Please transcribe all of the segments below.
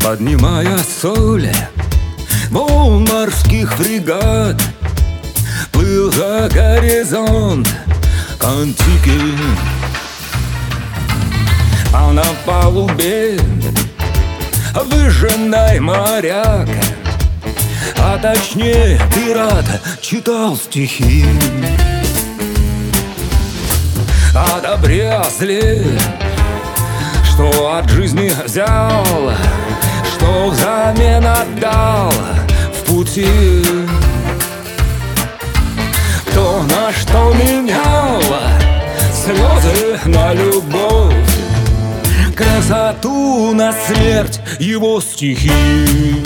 Поднимая соли волн морских фрегат, плыл за горизонт Контики. А на палубе выжженный моряк, а точнее пират, читал стихи о добре, о зле, что от жизни взял, что взамен отдал в пути. Кто на что менял слезы на любовь, красоту на смерть его стихи.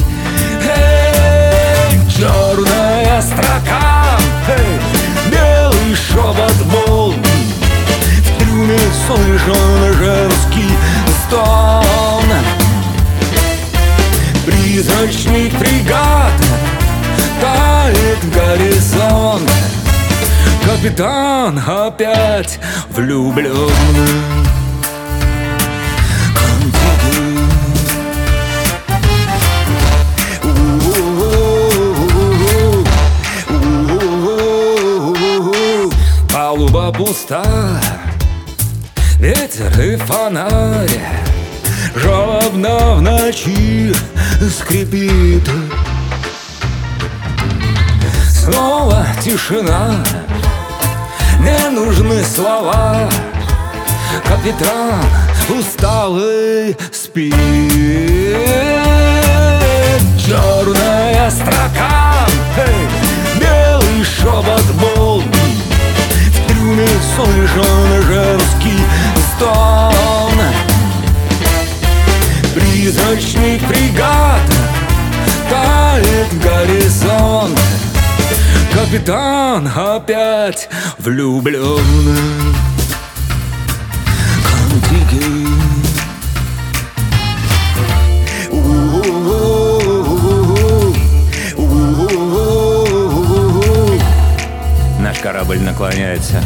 Черная строка, белый шепот волн, в трюме слышен женский стон. Призрачный фрегат, тает горизонт, капитан опять влюблен. Палуба пуста, ветер и фонарь жалобно в ночи скрипит. Снова тишина, не нужны слова, капитан усталый спит. Черная строка, белый шепот волн, в трюме слышен женский стон. Призрачный фрегат, тает горизонт, капитан опять влюблен. Контики. Наш корабль наклоняется.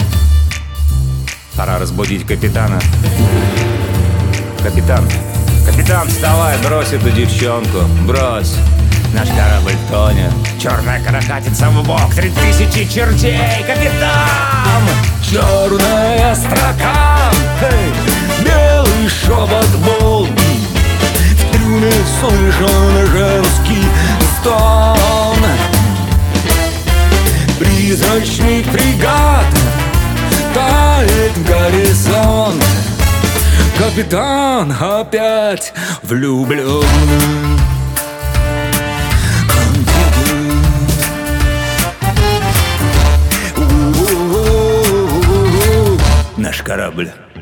Пора разбудить капитана. Капитан, вставай, брось эту девчонку, брось. Наш корабль тонет, черная каракатица в бок, 3000 чертей, капитан! Черная строка, белый шепот волн, в трюме слышен женский стон. Призрачный фрегат, тает горизонт, капитан опять влюблен. Наш корабль